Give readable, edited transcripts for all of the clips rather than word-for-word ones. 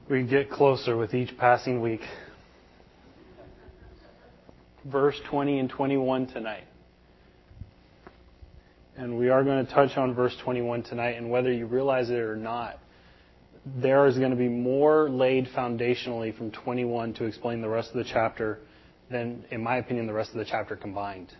We get closer with each passing week. Verse 20 and 21 tonight. And we are going to touch on verse 21 tonight, and whether you realize it or not, there is going to be more laid foundationally from 21 to explain the rest of the chapter than, in my opinion, the rest of the chapter combined.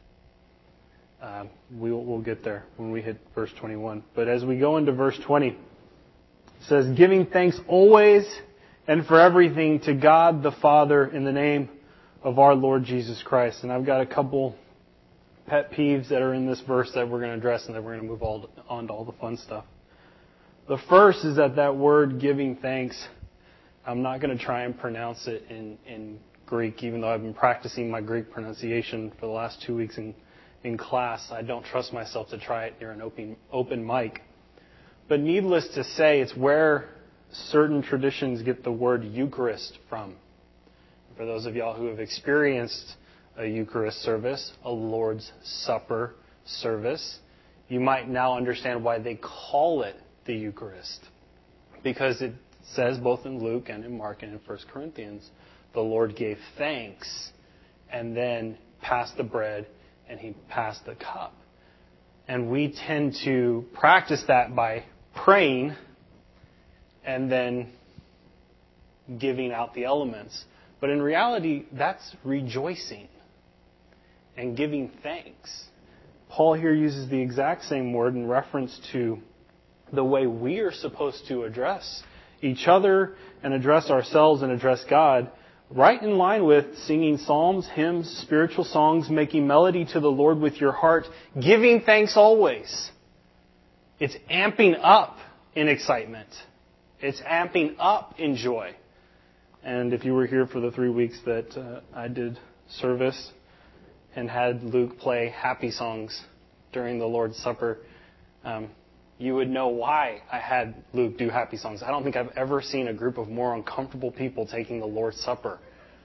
We'll get there when we hit verse 21. But as we go into verse 20, it says, giving thanks always and for everything to God the Father in the name of our Lord Jesus Christ. And I've got a couple pet peeves that are in this verse that we're going to address, and then we're going to move on to all the fun stuff. The first is that word giving thanks, I'm not going to try and pronounce it in Greek, even though I've been practicing my Greek pronunciation for the last 2 weeks in class. I don't trust myself to try it near an open mic. But needless to say, it's where certain traditions get the word Eucharist from. For those of y'all who have experienced a Eucharist service, a Lord's Supper service, you might now understand why they call it the Eucharist. Because it says both in Luke and in Mark and in 1 Corinthians, the Lord gave thanks and then passed the bread and He passed the cup. And we tend to practice that by praying and then giving out the elements. But in reality, that's rejoicing and giving thanks. Paul here uses the exact same word in reference to the way we are supposed to address each other and address ourselves and address God, right in line with singing psalms, hymns, spiritual songs, making melody to the Lord with your heart, giving thanks always. It's amping up in excitement. It's amping up in joy. And if you were here for the 3 weeks that I did service and had Luke play happy songs during the Lord's Supper, you would know why I had Luke do happy songs. I don't think I've ever seen a group of more uncomfortable people taking the Lord's Supper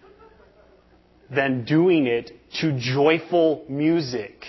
than doing it to joyful music.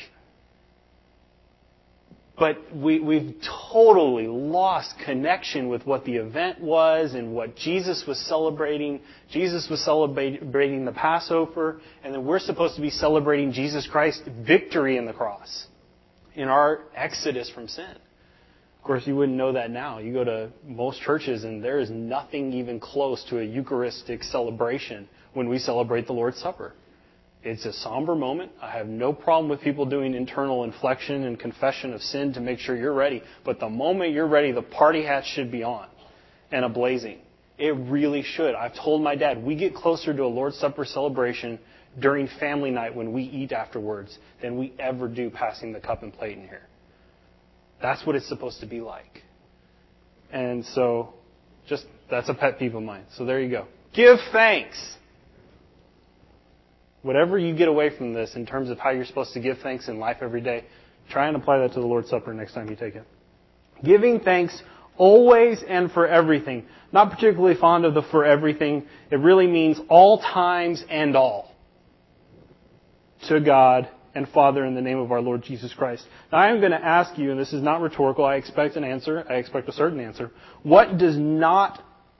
But we've totally lost connection with what the event was and what Jesus was celebrating. Jesus was celebrating the Passover, and then we're supposed to be celebrating Jesus Christ's victory in the cross, in our exodus from sin. Of course, you wouldn't know that now. You go to most churches, and there is nothing even close to a Eucharistic celebration when we celebrate the Lord's Supper. It's a somber moment. I have no problem with people doing internal inflection and confession of sin to make sure you're ready. But the moment you're ready, the party hat should be on and ablazing. It really should. I've told my dad, we get closer to a Lord's Supper celebration during family night when we eat afterwards than we ever do passing the cup and plate in here. That's what it's supposed to be like. And so, that's a pet peeve of mine. So there you go. Give thanks. Whatever you get away from this in terms of how you're supposed to give thanks in life every day, try and apply that to the Lord's Supper next time you take it. Giving thanks always and for everything. Not particularly fond of the for everything. It really means all times and all. To God and Father in the name of our Lord Jesus Christ. Now I am going to ask you, and this is not rhetorical, I expect an answer. I expect a certain answer. What does not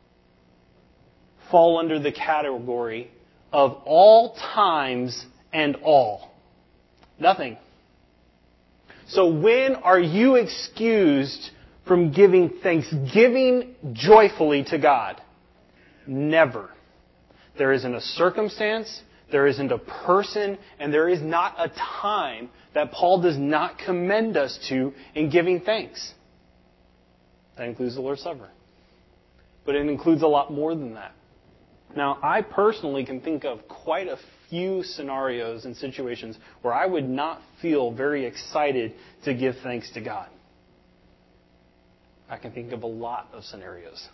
fall under the category of all times and all? Nothing. So when are you excused from giving thanksgiving joyfully to God? Never. There isn't a circumstance, there isn't a person, and there is not a time that Paul does not commend us to in giving thanks. That includes the Lord's Supper. But it includes a lot more than that. Now, I personally can think of quite a few scenarios and situations where I would not feel very excited to give thanks to God. I can think of a lot of scenarios.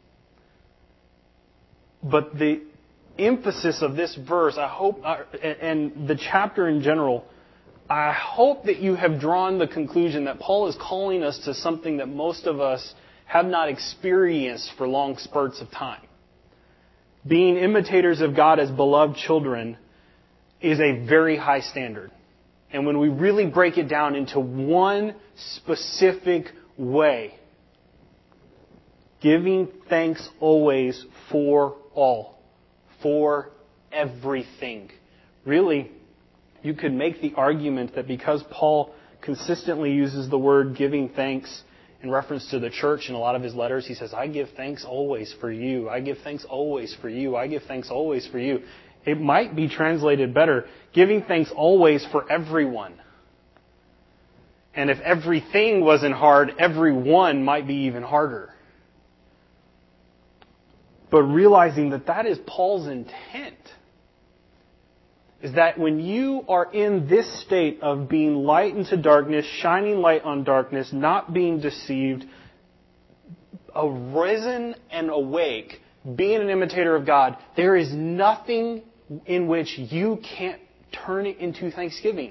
But the emphasis of this verse, I hope, and the chapter in general, I hope that you have drawn the conclusion that Paul is calling us to something that most of us have not experienced for long spurts of time. Being imitators of God as beloved children is a very high standard. And when we really break it down into one specific way, Giving thanks always for all. For everything. Really, you could make the argument that because Paul consistently uses the word giving thanks in reference to the church in a lot of his letters, he says, I give thanks always for you. I give thanks always for you. I give thanks always for you. It might be translated better, giving thanks always for everyone. And if everything wasn't hard, everyone might be even harder. But realizing that that is Paul's intent, is that when you are in this state of being light into darkness, shining light on darkness, not being deceived, arisen and awake, being an imitator of God, there is nothing in which you can't turn it into thanksgiving.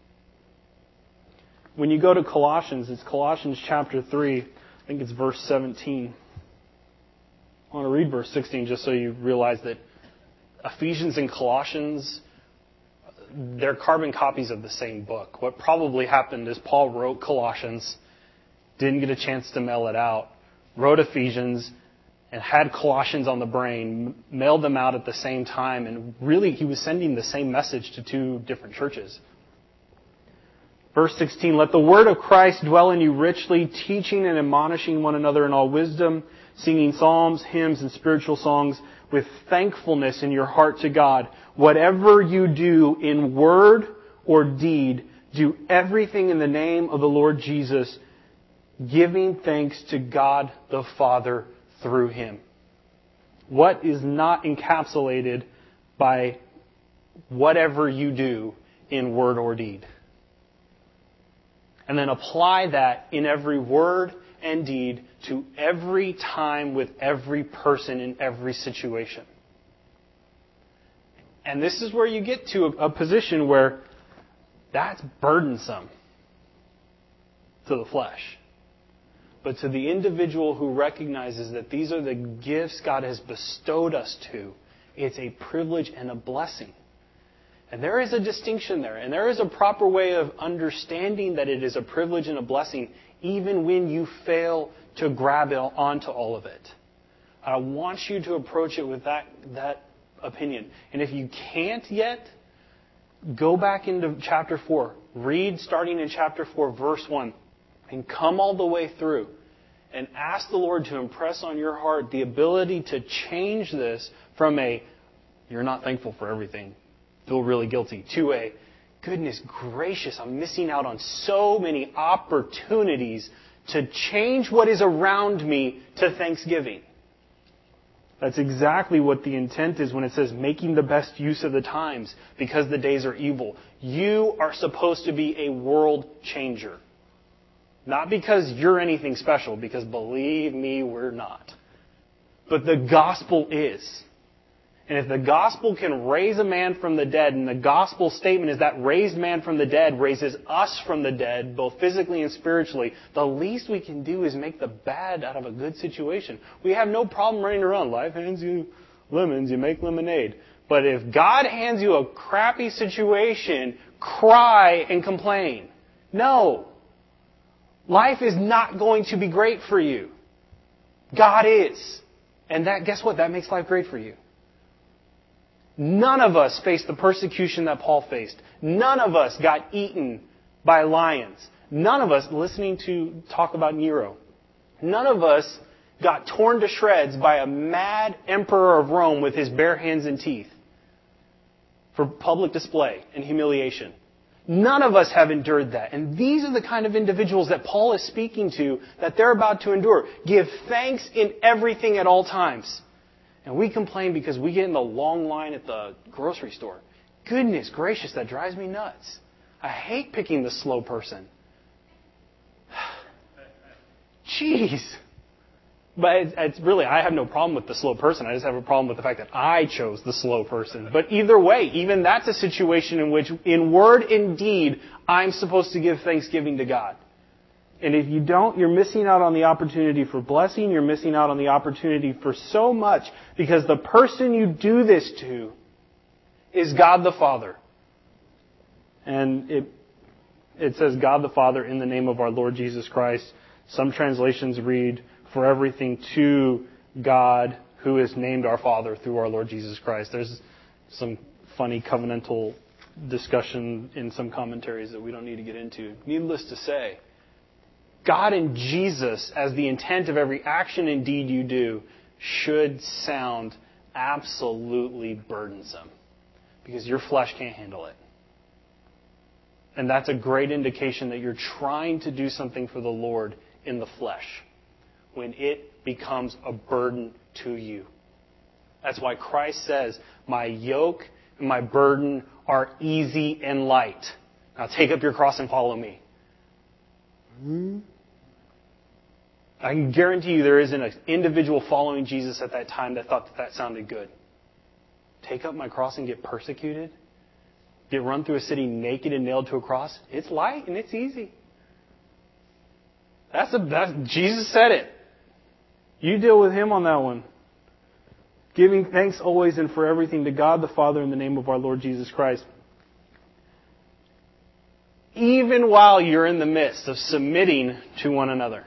When you go to Colossians, it's Colossians chapter 3, I think it's verse 17. I want to read verse 16 just so you realize that Ephesians and Colossians, they're carbon copies of the same book. What probably happened is Paul wrote Colossians, didn't get a chance to mail it out, wrote Ephesians, and had Colossians on the brain, mailed them out at the same time, and really he was sending the same message to two different churches. Verse 16, let the word of Christ dwell in you richly, teaching and admonishing one another in all wisdom, singing psalms, hymns, and spiritual songs with thankfulness in your heart to God. Whatever you do in word or deed, do everything in the name of the Lord Jesus, giving thanks to God the Father through Him. What is not encapsulated by whatever you do in word or deed? And then apply that in every word and deed to every time with every person in every situation. And this is where you get to a position where that's burdensome to the flesh. But to the individual who recognizes that these are the gifts God has bestowed us to, it's a privilege and a blessing. And there is a distinction there. And there is a proper way of understanding that it is a privilege and a blessing even when you fail to grab onto all of it. I want you to approach it with that opinion. And if you can't yet, go back into chapter 4. Read starting in chapter 4, verse 1. And come all the way through. And ask the Lord to impress on your heart the ability to change this from a, you're not thankful for everything, feel really guilty, to a, goodness gracious, I'm missing out on so many opportunities to change what is around me to thanksgiving. That's exactly what the intent is when it says making the best use of the times because the days are evil. You are supposed to be a world changer. Not because you're anything special, because believe me, we're not. But the gospel is. And if the gospel can raise a man from the dead, and the gospel statement is that raised man from the dead raises us from the dead, both physically and spiritually, the least we can do is make the bad out of a good situation. We have no problem running around. Life hands you lemons, you make lemonade. But if God hands you a crappy situation, cry and complain. No. Life is not going to be great for you. God is. And that, guess what? That makes life great for you. None of us faced the persecution that Paul faced. None of us got eaten by lions. None of us, listening to talk about Nero, none of us got torn to shreds by a mad emperor of Rome with his bare hands and teeth for public display and humiliation. None of us have endured that. And these are the kind of individuals that Paul is speaking to that they're about to endure. Give thanks in everything at all times. And we complain because we get in the long line at the grocery store. Goodness gracious, that drives me nuts. I hate picking the slow person. Jeez. But it's really, I have no problem with the slow person. I just have a problem with the fact that I chose the slow person. But either way, even that's a situation in which, in word and deed, I'm supposed to give thanksgiving to God. And if you don't, you're missing out on the opportunity for blessing. You're missing out on the opportunity for so much because the person you do this to is God the Father. And it says God the Father in the name of our Lord Jesus Christ. Some translations read, for everything to God, who is named our Father through our Lord Jesus Christ. There's some funny covenantal discussion in some commentaries that we don't need to get into. Needless to say, God and Jesus, as the intent of every action and deed you do, should sound absolutely burdensome, because your flesh can't handle it. And that's a great indication that you're trying to do something for the Lord in the flesh, when it becomes a burden to you. That's why Christ says, my yoke and my burden are easy and light. Now take up your cross and follow me. I can guarantee you there isn't an individual following Jesus at that time that thought that sounded good. Take up my cross and get persecuted? Get run through a city naked and nailed to a cross? It's light and it's easy. Jesus said it. You deal with Him on that one. Giving thanks always and for everything to God the Father in the name of our Lord Jesus Christ. Even while you're in the midst of submitting to one another.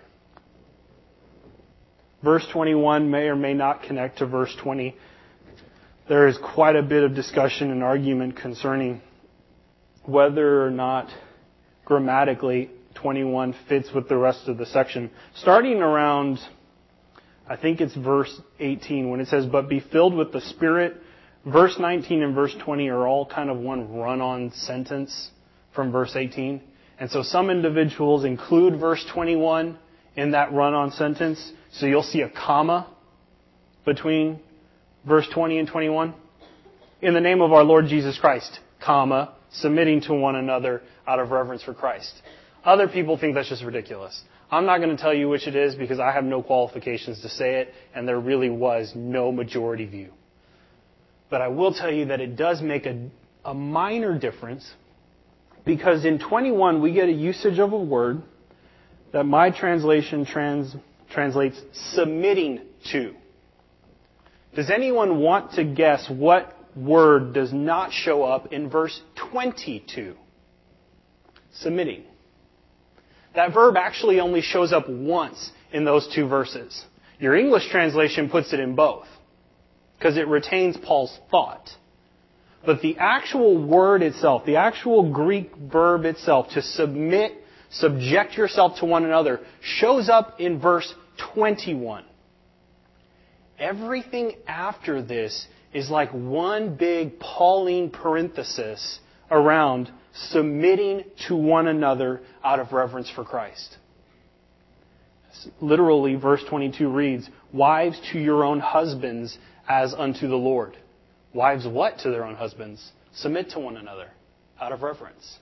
Verse 21 may or may not connect to verse 20. There is quite a bit of discussion and argument concerning whether or not grammatically 21 fits with the rest of the section. Starting around, I think it's verse 18, when it says, but be filled with the Spirit. Verse 19 and verse 20 are all kind of one run-on sentence from verse 18. And so some individuals include verse 21 in that run-on sentence. So you'll see a comma between verse 20 and 21. In the name of our Lord Jesus Christ, comma, submitting to one another out of reverence for Christ. Other people think that's just ridiculous. I'm not going to tell you which it is because I have no qualifications to say it, and there really was no majority view. But I will tell you that it does make a minor difference, because in 21 we get a usage of a word that my translation translates submitting to. Does anyone want to guess what word does not show up in verse 22? Submitting. That verb actually only shows up once in those two verses. Your English translation puts it in both, because it retains Paul's thought. But the actual word itself, the actual Greek verb itself, to submit, subject yourself to one another, shows up in verse 21. Everything after this is like one big Pauline parenthesis around submitting to one another out of reverence for Christ. Literally, verse 22 reads, wives to your own husbands as unto the Lord. Wives what to their own husbands? Submit to one another out of reverence.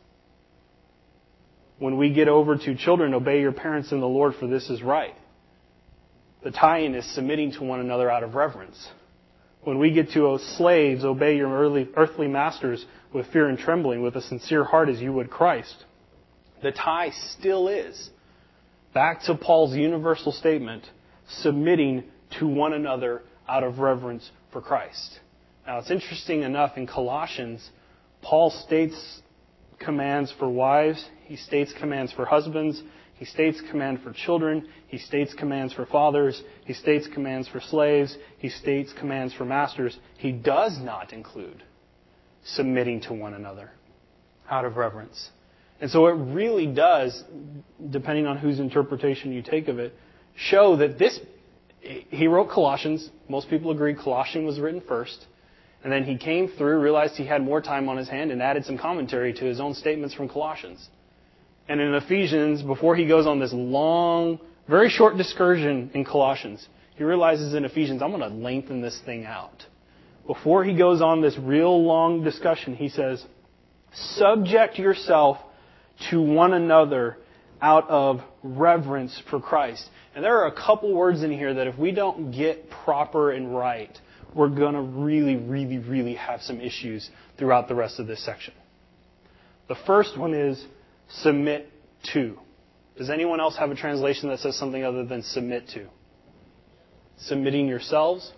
When we get over to children, obey your parents in the Lord, for this is right. The tie-in is submitting to one another out of reverence. When we get to slaves, obey your earthly masters with fear and trembling, with a sincere heart as you would Christ. The tie still is back to Paul's universal statement, submitting to one another out of reverence for Christ. Now, it's interesting enough, in Colossians, Paul states commands for wives, he states commands for husbands, he states command for children, he states commands for fathers, he states commands for slaves, he states commands for masters. He does not include submitting to one another out of reverence. And so it really does, depending on whose interpretation you take of it, show that he wrote Colossians. Most people agree Colossians was written first. And then he came through, realized he had more time on his hand, and added some commentary to his own statements from Colossians. And in Ephesians, before he goes on this long, very short discursion in Colossians, he realizes in Ephesians, I'm going to lengthen this thing out. Before he goes on this real long discussion, he says, subject yourself to one another out of reverence for Christ. And there are a couple words in here that if we don't get proper and right, we're going to really, really, really have some issues throughout the rest of this section. The first one is submit to. Does anyone else have a translation that says something other than submit to? Submitting yourselves?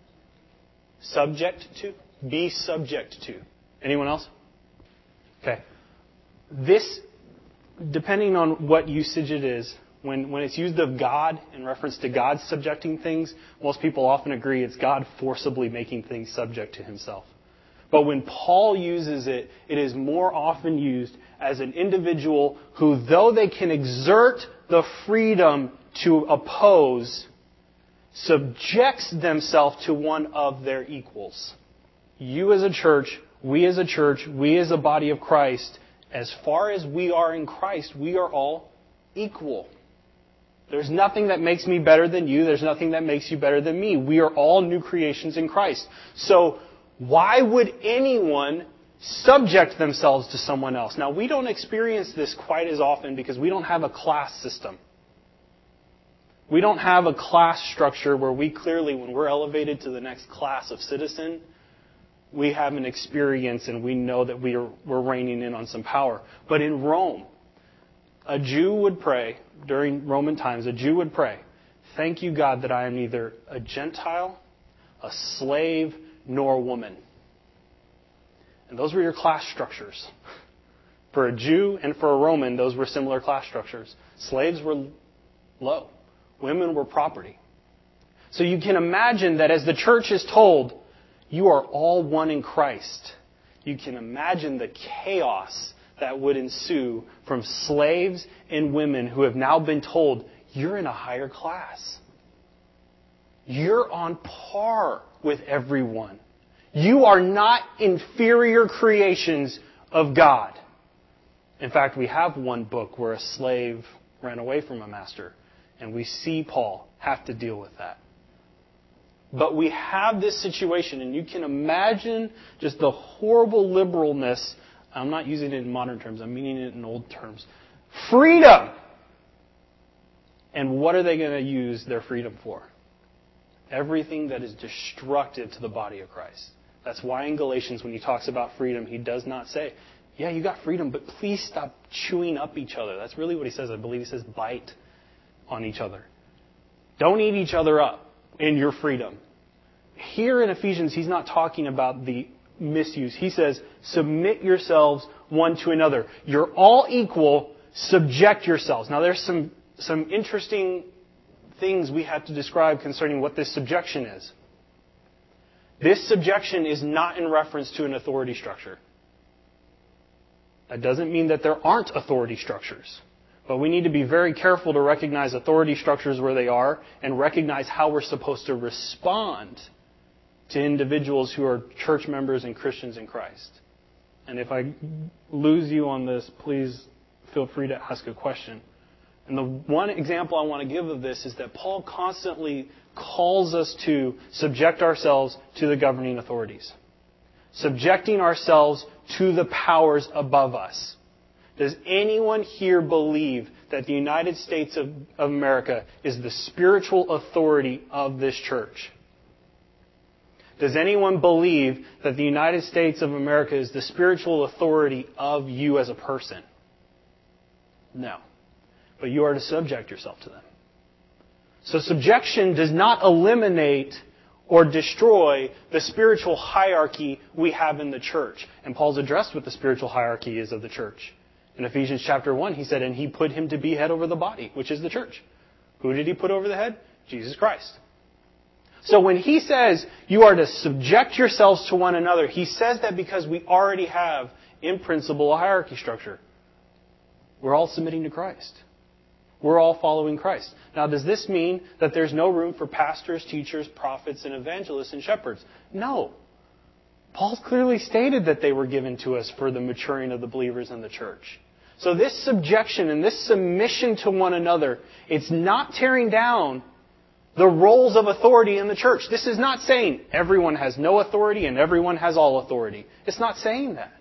Subject to? Be subject to. Anyone else? Okay. This, depending on what usage it is, When it's used of God in reference to God subjecting things, most people often agree it's God forcibly making things subject to himself. But when Paul uses it, it is more often used as an individual who, though they can exert the freedom to oppose, subjects themselves to one of their equals. You as a church, we as a body of Christ, as far as we are in Christ, we are all equal. There's nothing that makes me better than you. There's nothing that makes you better than me. We are all new creations in Christ. So why would anyone subject themselves to someone else? Now, we don't experience this quite as often because we don't have a class system. We don't have a class structure where we clearly, when we're elevated to the next class of citizen, we have an experience and we know that we're reigning in on some power. But in Rome, a Jew would pray, during Roman times, a Jew would pray, "Thank you, God, that I am neither a Gentile, a slave, nor a woman." And those were your class structures. For a Jew and for a Roman, those were similar class structures. Slaves were low. Women were property. So you can imagine that as the church is told, you are all one in Christ, you can imagine the chaos that would ensue from slaves and women who have now been told, you're in a higher class. You're on par with everyone. You are not inferior creations of God. In fact, we have one book where a slave ran away from a master, and we see Paul have to deal with that. But we have this situation, and you can imagine just the horrible liberalness. I'm not using it in modern terms. I'm meaning it in old terms. Freedom! And what are they going to use their freedom for? Everything that is destructive to the body of Christ. That's why in Galatians, when he talks about freedom, he does not say, yeah, you got freedom, but please stop chewing up each other. That's really what he says. I believe he says bite on each other. Don't eat each other up in your freedom. Here in Ephesians, he's not talking about the misuse. He says, submit yourselves one to another. You're all equal. Subject yourselves. Now, there's some interesting things we have to describe concerning what this subjection is. This subjection is not in reference to an authority structure. That doesn't mean that there aren't authority structures. But we need to be very careful to recognize authority structures where they are and recognize how we're supposed to respond to individuals who are church members and Christians in Christ. And if I lose you on this, please feel free to ask a question. And the one example I want to give of this is that Paul constantly calls us to subject ourselves to the governing authorities. Subjecting ourselves to the powers above us. Does anyone here believe that the United States of America is the spiritual authority of this church? Does anyone believe that the United States of America is the spiritual authority of you as a person? No. But you are to subject yourself to them. So subjection does not eliminate or destroy the spiritual hierarchy we have in the church. And Paul's addressed what the spiritual hierarchy is of the church. In Ephesians chapter 1, he said, and he put him to be head over the body, which is the church. Who did he put over the head? Jesus Christ. So when he says you are to subject yourselves to one another, he says that because we already have, in principle, a hierarchy structure. We're all submitting to Christ. We're all following Christ. Now, does this mean that there's no room for pastors, teachers, prophets, and evangelists and shepherds? No. Paul's clearly stated that they were given to us for the maturing of the believers in the church. So this subjection and this submission to one another, it's not tearing down the roles of authority in the church. This is not saying everyone has no authority and everyone has all authority. It's not saying that.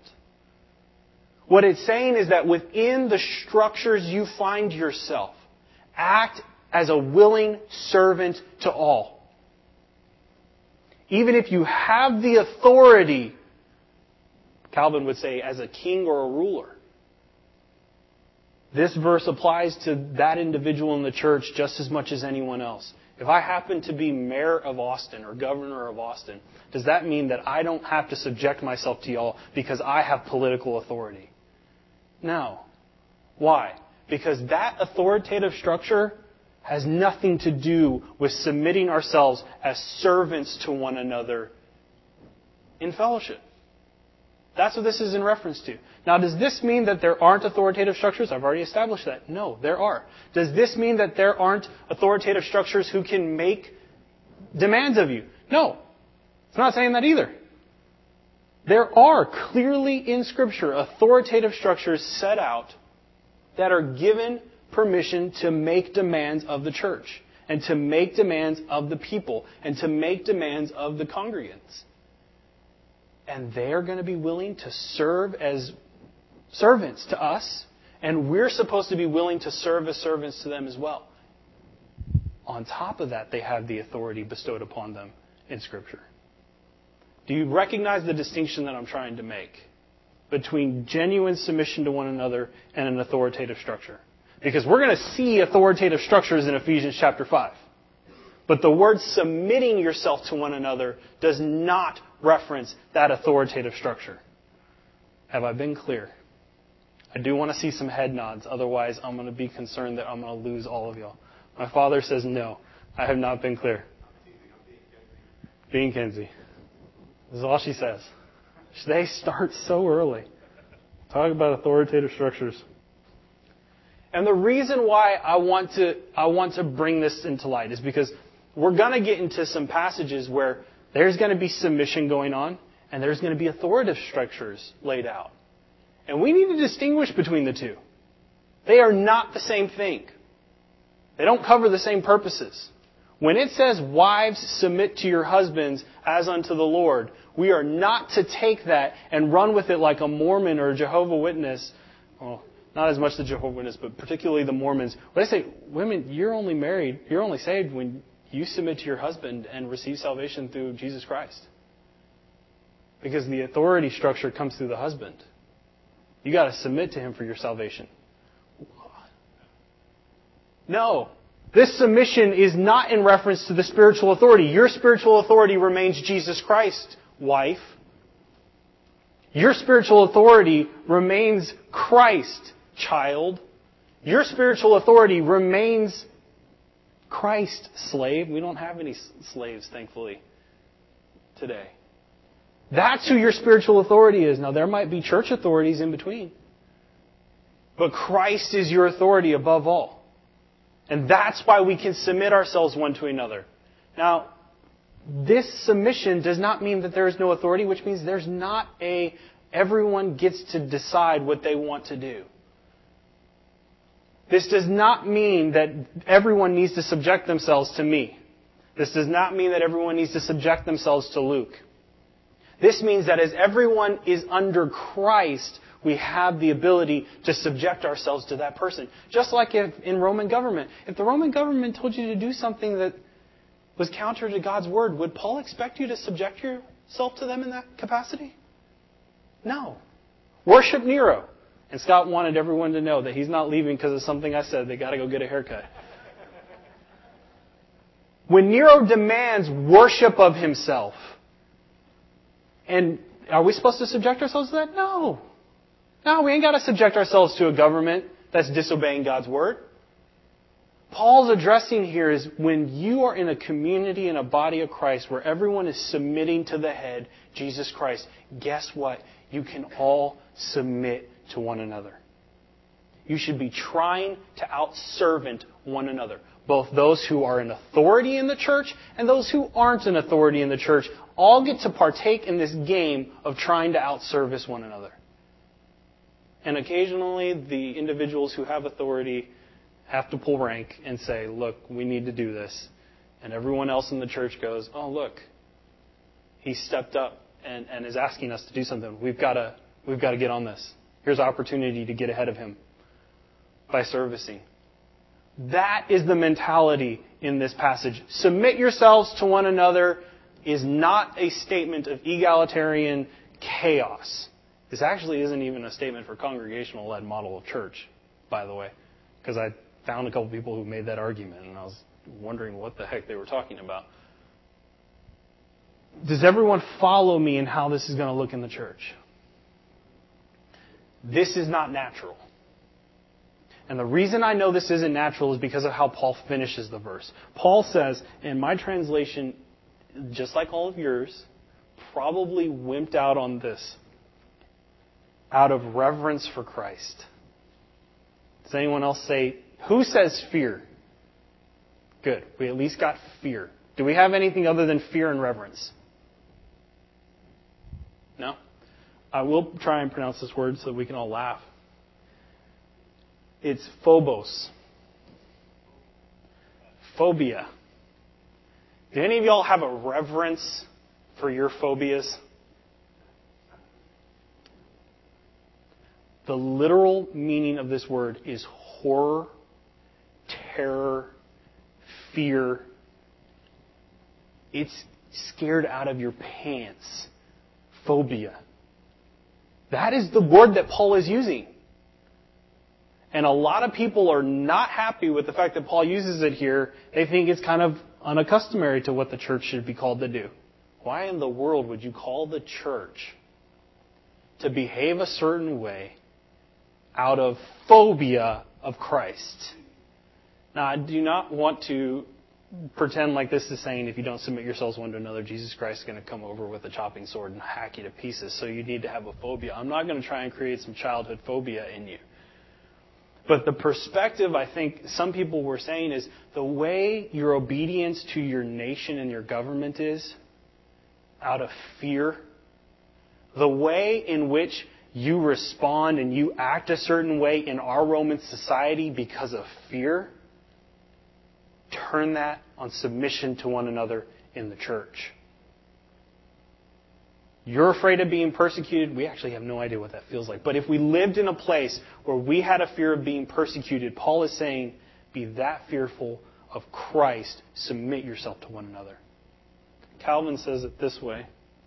What it's saying is that within the structures you find yourself, act as a willing servant to all. Even if you have the authority, Calvin would say, as a king or a ruler. This verse applies to that individual in the church just as much as anyone else. If I happen to be mayor of Austin or governor of Austin, does that mean that I don't have to subject myself to y'all because I have political authority? No. Why? Because that authoritative structure has nothing to do with submitting ourselves as servants to one another in fellowship. That's what this is in reference to. Now, does this mean that there aren't authoritative structures? I've already established that. No, there are. Does this mean that there aren't authoritative structures who can make demands of you? No. It's not saying that either. There are clearly in Scripture authoritative structures set out that are given permission to make demands of the church and to make demands of the people and to make demands of the congregants. And they are going to be willing to serve as servants to us, and we're supposed to be willing to serve as servants to them as well. On top of that, they have the authority bestowed upon them in Scripture. Do you recognize the distinction that I'm trying to make between genuine submission to one another and an authoritative structure? Because we're going to see authoritative structures in Ephesians chapter 5. But the word submitting yourself to one another does not reference that authoritative structure. Have I been clear? I do want to see some head nods. Otherwise, I'm going to be concerned that I'm going to lose all of y'all. My father says no. I have not been clear. Being Kenzie. This is all she says. They start so early. Talk about authoritative structures. And the reason why I want to bring this into light is because we're going to get into some passages where there's going to be submission going on and there's going to be authoritative structures laid out. And we need to distinguish between the two. They are not the same thing. They don't cover the same purposes. When it says, wives, submit to your husbands as unto the Lord, we are not to take that and run with it like a Mormon or a Jehovah's Witness. Well, not as much the Jehovah's Witness, but particularly the Mormons. When they say, women, you're only married, you're only saved when you submit to your husband and receive salvation through Jesus Christ. Because the authority structure comes through the husband. You got to submit to him for your salvation. No. This submission is not in reference to the spiritual authority. Your spiritual authority remains Jesus Christ, wife. Your spiritual authority remains Christ, child. Your spiritual authority remains Christ, slave. We don't have any slaves, thankfully, today. That's who your spiritual authority is. Now, there might be church authorities in between. But Christ is your authority above all. And that's why we can submit ourselves one to another. Now, this submission does not mean that there is no authority, which means there's not everyone gets to decide what they want to do. This does not mean that everyone needs to subject themselves to me. This does not mean that everyone needs to subject themselves to Luke. This means that as everyone is under Christ, we have the ability to subject ourselves to that person. Just like if in Roman government. If the Roman government told you to do something that was counter to God's word, would Paul expect you to subject yourself to them in that capacity? No. Worship Nero. And Scott wanted everyone to know that he's not leaving because of something I said. They got to go get a haircut. When Nero demands worship of himself, and are we supposed to subject ourselves to that? No. No, we ain't got to subject ourselves to a government that's disobeying God's word. Paul's addressing here is when you are in a community, in a body of Christ, where everyone is submitting to the head, Jesus Christ, guess what? You can all submit to one another. You should be trying to outservant one another. Both those who are in authority in the church and those who aren't in authority in the church all get to partake in this game of trying to outservice one another. And occasionally, the individuals who have authority have to pull rank and say, look, we need to do this. And everyone else in the church goes, oh, look, he stepped up and is asking us to do something. We've got to get on this. Here's an opportunity to get ahead of him by servicing. That is the mentality in this passage. Submit yourselves to one another is not a statement of egalitarian chaos. This actually isn't even a statement for congregational-led model of church, by the way, because I found a couple people who made that argument, and I was wondering what the heck they were talking about. Does everyone follow me in how this is going to look in the church? This is not natural. And the reason I know this isn't natural is because of how Paul finishes the verse. Paul says, in my translation, just like all of yours, probably wimped out on this. Out of reverence for Christ. Does anyone else say, who says fear? Good. We at least got fear. Do we have anything other than fear and reverence? No? I will try and pronounce this word so that we can all laugh. It's phobos. Phobia. Do any of y'all have a reverence for your phobias? The literal meaning of this word is horror, terror, fear. It's scared out of your pants. Phobia. That is the word that Paul is using. And a lot of people are not happy with the fact that Paul uses it here. They think it's kind of unaccustomary to what the church should be called to do. Why in the world would you call the church to behave a certain way out of phobia of Christ? Now, I do not want to pretend like this is saying if you don't submit yourselves one to another, Jesus Christ is going to come over with a chopping sword and hack you to pieces, so you need to have a phobia. I'm not going to try and create some childhood phobia in you. But the perspective I think some people were saying is the way your obedience to your nation and your government is out of fear, the way in which you respond and you act a certain way in our Roman society because of fear, turn that on submission to one another in the church. You're afraid of being persecuted. We actually have no idea what that feels like. But if we lived in a place where we had a fear of being persecuted, Paul is saying, be that fearful of Christ. Submit yourself to one another. Calvin says it this way.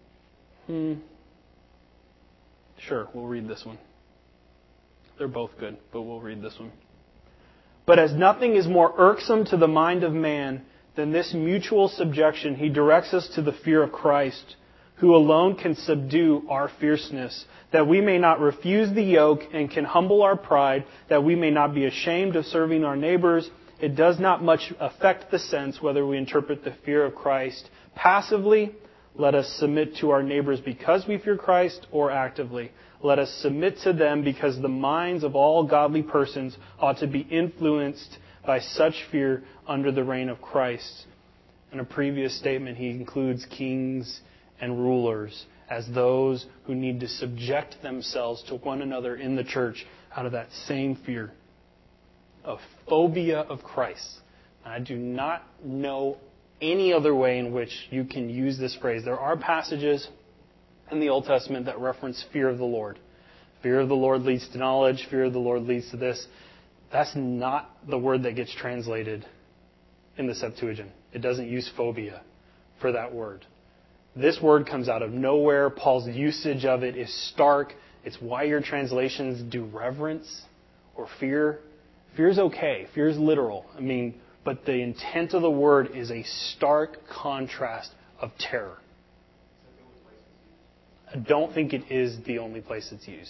Sure, we'll read this one. They're both good, but we'll read this one. But as nothing is more irksome to the mind of man than this mutual subjection, he directs us to the fear of Christ, who alone can subdue our fierceness, that we may not refuse the yoke and can humble our pride, that we may not be ashamed of serving our neighbors. It does not much affect the sense whether we interpret the fear of Christ passively, let us submit to our neighbors because we fear Christ, or actively. Let us submit to them because the minds of all godly persons ought to be influenced by such fear under the reign of Christ. In a previous statement, he includes kings and rulers as those who need to subject themselves to one another in the church out of that same fear of phobia of Christ. And I do not know any other way in which you can use this phrase. There are passages in the Old Testament that reference fear of the Lord. Fear of the Lord leads to knowledge. Fear of the Lord leads to this. That's not the word that gets translated in the Septuagint. It doesn't use phobia for that word. This word comes out of nowhere. Paul's usage of it is stark. It's why your translations do reverence or fear. Fear is okay. Fear is literal. But the intent of the word is a stark contrast of terror. I don't think it is the only place it's used.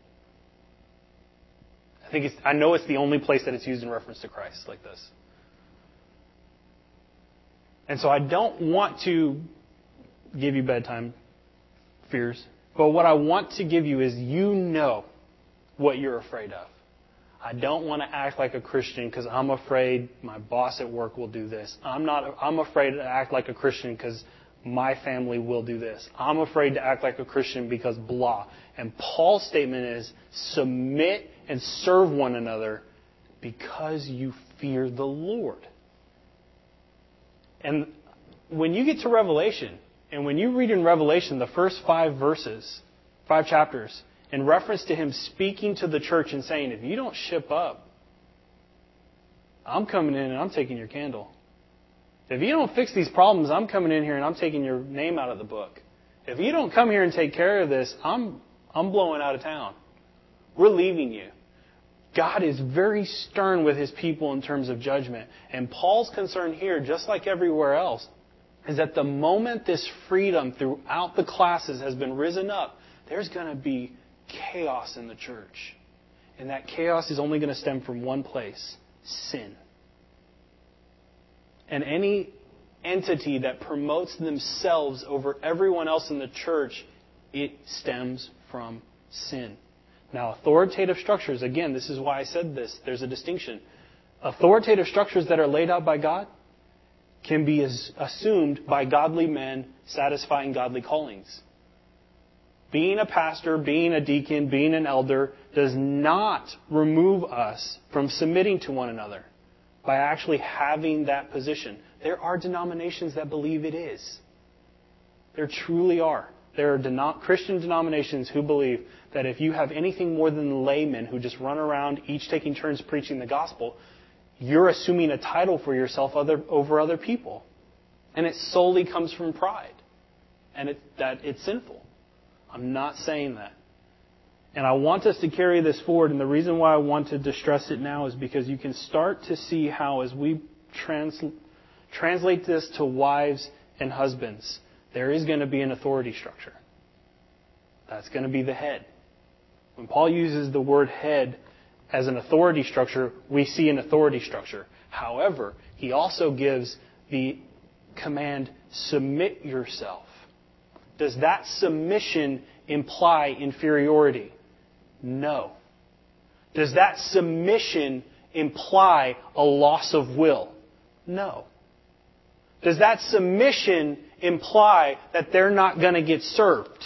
I know it's the only place that it's used in reference to Christ like this. And so I don't want to give you bedtime fears, but what I want to give you is what you're afraid of. I don't want to act like a Christian because I'm afraid my boss at work will do this. I'm afraid to act like a Christian because my family will do this. I'm afraid to act like a Christian because blah. And Paul's statement is submit and serve one another because you fear the Lord. And when you get to Revelation, and when you read in Revelation the first 5 chapters, in reference to him speaking to the church and saying, if you don't ship up, I'm coming in and I'm taking your candle. If you don't fix these problems, I'm coming in here and I'm taking your name out of the book. If you don't come here and take care of this, I'm blowing out of town. We're leaving you. God is very stern with his people in terms of judgment. And Paul's concern here, just like everywhere else, is that the moment this freedom throughout the classes has been risen up, there's going to be chaos in the church. And that chaos is only going to stem from one place: sin. And any entity that promotes themselves over everyone else in the church, it stems from sin. Now, authoritative structures, again, this is why I said this, there's a distinction. Authoritative structures that are laid out by God can be assumed by godly men satisfying godly callings. Being a pastor, being a deacon, being an elder does not remove us from submitting to one another by actually having that position. There are denominations that believe it is. There truly are. There are Christian denominations who believe that if you have anything more than laymen who just run around, each taking turns preaching the gospel, you're assuming a title for yourself over other people. And it solely comes from pride. And that it's sinful. I'm not saying that. And I want us to carry this forward. And the reason why I wanted to stress it now is because you can start to see how, as we translate this to wives and husbands, there is going to be an authority structure. That's going to be the head. When Paul uses the word head as an authority structure, we see an authority structure. However, he also gives the command, submit yourself. Does that submission imply inferiority? No. Does that submission imply a loss of will? No. Does that submission imply that they're not going to get served?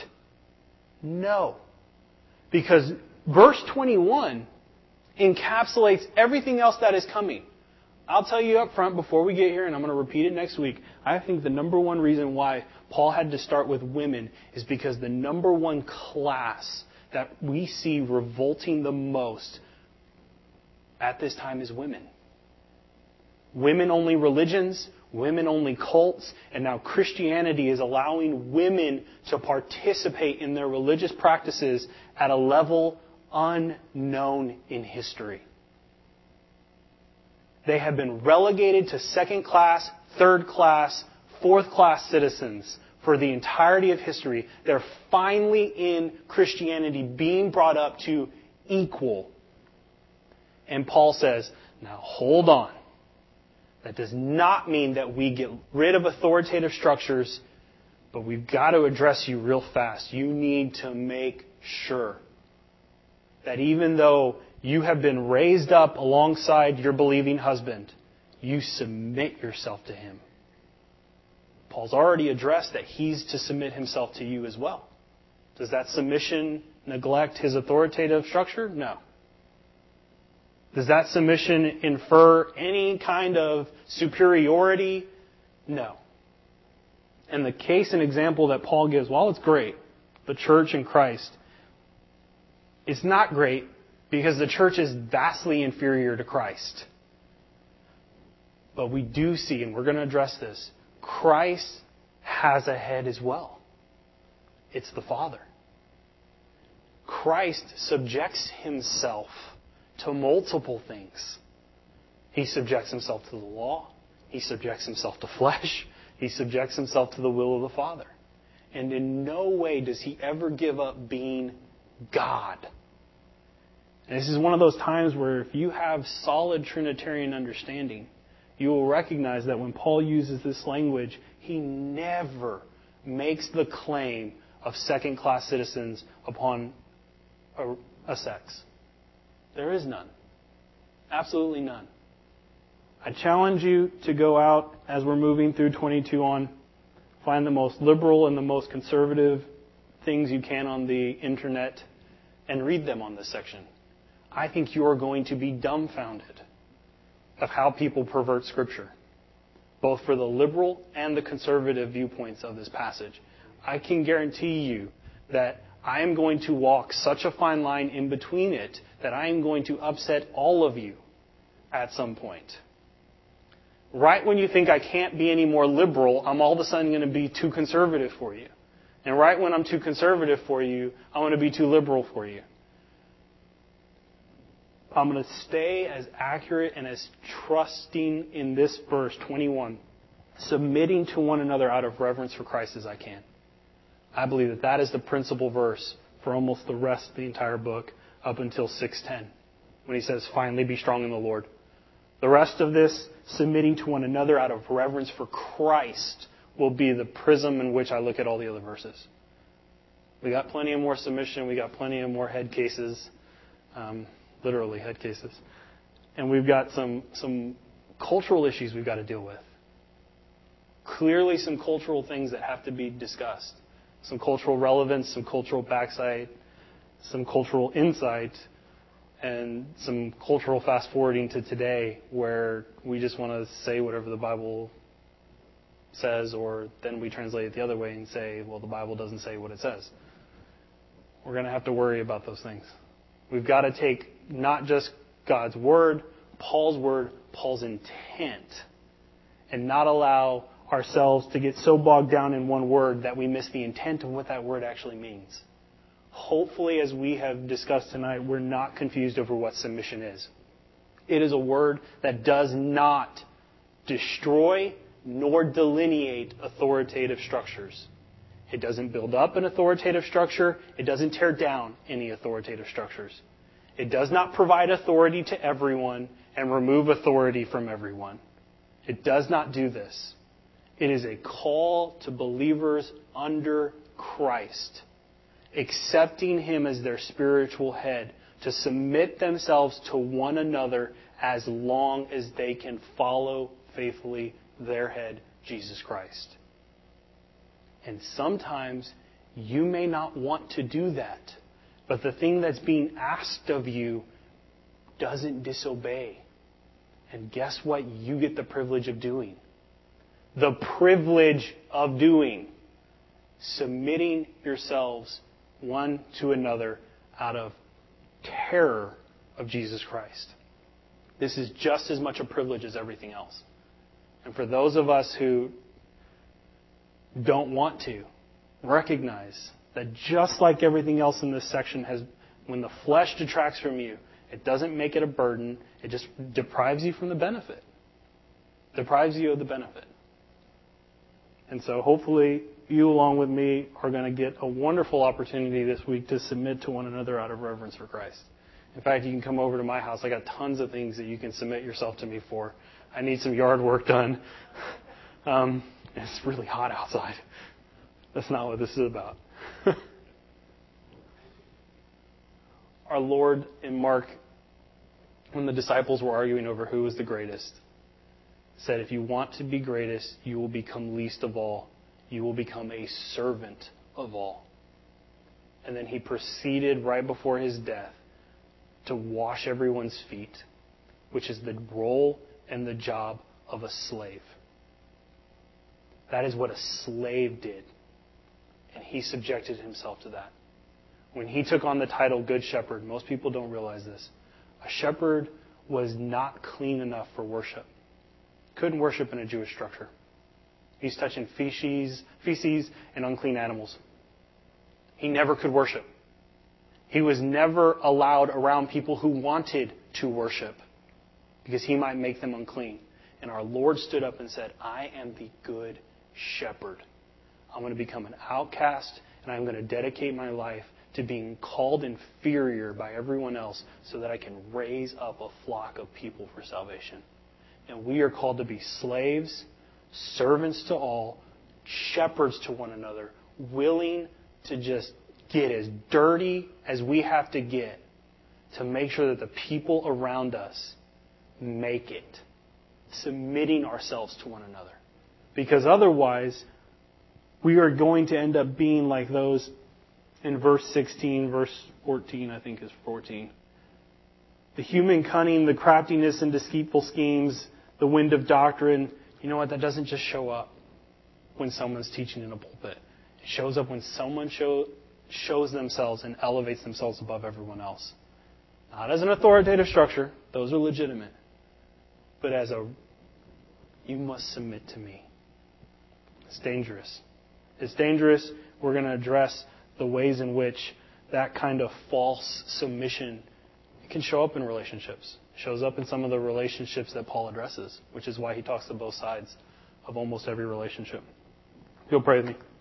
No. Because verse 21 encapsulates everything else that is coming. I'll tell you up front before we get here, and I'm going to repeat it next week, I think the number one reason why Paul had to start with women is because the number one class that we see revolting the most at this time is women. Women-only religions, women-only cults, and now Christianity is allowing women to participate in their religious practices at a level unknown in history. They have been relegated to second class, third class, fourth class citizens for the entirety of history. They're finally in Christianity being brought up to equal. And Paul says, now hold on. That does not mean that we get rid of authoritative structures, but we've got to address you real fast. You need to make sure that even though you have been raised up alongside your believing husband, you submit yourself to him. Paul's already addressed that he's to submit himself to you as well. Does that submission neglect his authoritative structure? No. Does that submission infer any kind of superiority? No. And the case and example that Paul gives, while it's great, the church in Christ, it's not great because the church is vastly inferior to Christ. But we do see, and we're going to address this, Christ has a head as well. It's the Father. Christ subjects himself to multiple things. He subjects himself to the law. He subjects himself to flesh. He subjects himself to the will of the Father. And in no way does he ever give up being God. And this is one of those times where if you have solid Trinitarian understanding, you will recognize that when Paul uses this language, he never makes the claim of second-class citizens upon a sex. There is none. Absolutely none. I challenge you to go out as we're moving through 22 on, find the most liberal and the most conservative things you can on the internet and read them on this section. I think you are going to be dumbfounded of how people pervert Scripture, both for the liberal and the conservative viewpoints of this passage. I can guarantee you that I am going to walk such a fine line in between it that I am going to upset all of you at some point. Right when you think I can't be any more liberal, I'm all of a sudden going to be too conservative for you. And right when I'm too conservative for you, I'm going to be too liberal for you. I'm going to stay as accurate and as trusting in this verse 21, submitting to one another out of reverence for Christ as I can. I believe that that is the principal verse for almost the rest of the entire book up until 6:10. when he says, finally be strong in the Lord. The rest of this, submitting to one another out of reverence for Christ, will be the prism in which I look at all the other verses. We got plenty of more submission. We got plenty of more head cases, literally head cases. And we've got some cultural issues we've got to deal with. Clearly some cultural things that have to be discussed. Some cultural relevance, some cultural backside, some cultural insight, and some cultural fast forwarding to today where we just want to say whatever the Bible says, or then we translate it the other way and say, well, the Bible doesn't say what it says. We're going to have to worry about those things. We've got to take not just God's word, Paul's intent, and not allow ourselves to get so bogged down in one word that we miss the intent of what that word actually means. Hopefully, as we have discussed tonight, we're not confused over what submission is. It is a word that does not destroy nor delineate authoritative structures. It doesn't build up an authoritative structure. It doesn't tear down any authoritative structures. It does not provide authority to everyone and remove authority from everyone. It does not do this. It is a call to believers under Christ, accepting Him as their spiritual head, to submit themselves to one another as long as they can follow faithfully their head, Jesus Christ. And sometimes you may not want to do that, but the thing that's being asked of you doesn't disobey. And guess what you get the privilege of doing? The privilege of doing. Submitting yourselves one to another out of terror of Jesus Christ. This is just as much a privilege as everything else. And for those of us who don't want to, recognize that just like everything else in this section has, when the flesh detracts from you, it doesn't make it a burden. It just deprives you from the benefit. Deprives you of the benefit. And so hopefully you, along with me, are going to get a wonderful opportunity this week to submit to one another out of reverence for Christ. In fact, you can come over to my house. I got tons of things that you can submit yourself to me for. I need some yard work done. It's really hot outside. That's not what this is about. Our Lord in Mark, when the disciples were arguing over who was the greatest, said, if you want to be greatest, you will become least of all. You will become a servant of all. And then he proceeded right before his death to wash everyone's feet, which is the role and the job of a slave. That is what a slave did. And he subjected himself to that. When he took on the title Good Shepherd, most people don't realize this. A shepherd was not clean enough for worship. Couldn't worship in a Jewish structure. He's touching feces and unclean animals. He never could worship. He was never allowed around people who wanted to worship because he might make them unclean. And our Lord stood up and said, I am the good shepherd. I'm going to become an outcast, and I'm going to dedicate my life to being called inferior by everyone else so that I can raise up a flock of people for salvation. And we are called to be slaves, servants to all, shepherds to one another, willing to just get as dirty as we have to get to make sure that the people around us make it, submitting ourselves to one another. Because otherwise, we are going to end up being like those in verse 16, verse 14, I think is 14. The human cunning, the craftiness and deceitful schemes, the wind of doctrine, you know what? That doesn't just show up when someone's teaching in a pulpit. It shows up when someone shows themselves and elevates themselves above everyone else. Not as an authoritative structure. Those are legitimate. But as a, you must submit to me. It's dangerous. It's dangerous. We're going to address the ways in which that kind of false submission can show up in relationships. It shows up in some of the relationships that Paul addresses, which is why he talks to both sides of almost every relationship. You'll pray with me.